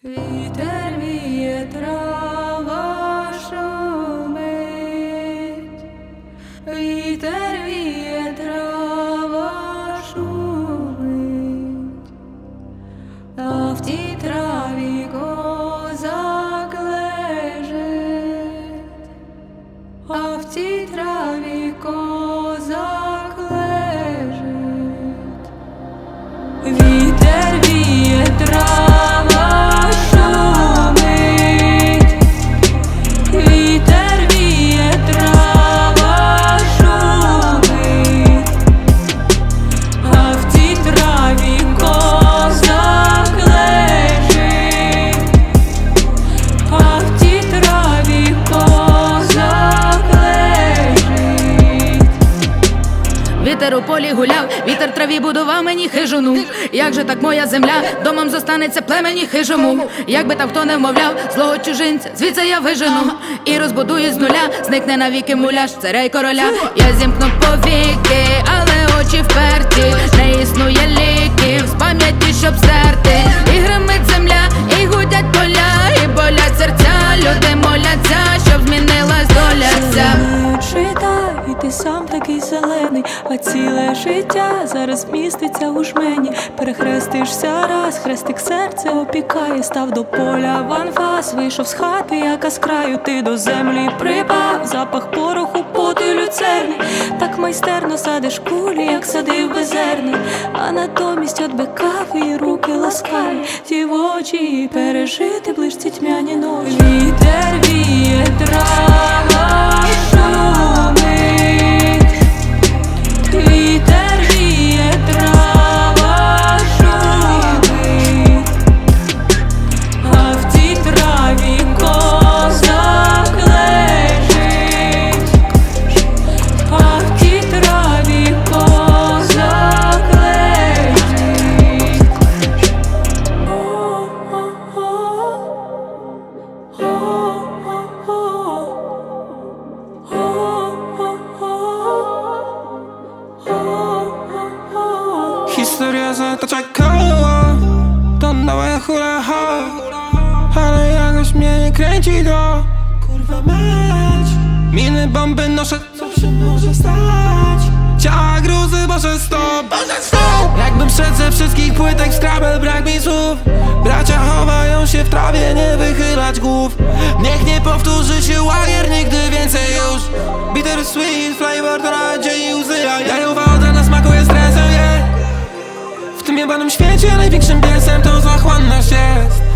Вітер віє, трава шумить, вітер віє, трава шумить, а в тій траві козак лежить, а в тій траві козак лежить. Вітер віє, трава Вітер у полі гуляв, вітер траві будував мені хижину. Як же так моя земля домом зостанеться племені хижому? Якби там хто не вмовляв злого чужинця, звідси я вижену і розбудую з нуля, зникне навіки муляж царя й короля. Я зімкну повіки, але очі вперті, не існує ліків з пам'яті, щоб стерти. І гримить земля, і гудять поля, і болять серця, люди моляться, щоб змінилась доля вся. І ти сам такий зелений, а ціле життя зараз міститься у жмені. Перехрестишся раз, хрестик серце опікає, став до поля в анфас, вийшов з хати, яка з краю, ти до землі припав, запах пороху, поту й люцерни. Так майстерно садиш кулі, як садив безерни, а натомість от бекави і руки ласкаві, ті в очі пережити ближці тьмяні ночі. Вітер віє, трава шумить, вітер віє, трава шумить, а в тій траві козак лежить, а в тій траві козак лежить. Historia zatacza koło, to nowe hula ho, ale jakoś mnie nie kręci to, kurwa mać. Miny bomby noszę, co się może stać? Ciała gruzy, Boże stop, Boże stop. Jakbym szedł ze wszystkich płytek w Scrabble, brak mi słów. Bracia chowają się w trawie, nie wychylać głów. Niech nie powtórzy się łagier nigdy więcej już. Bitter sweet flavor to nadzieję i łzy, a jajowa od rana smakuje stresem, yeah. W tym jebanym świecie największym biesem to zachłanność jest.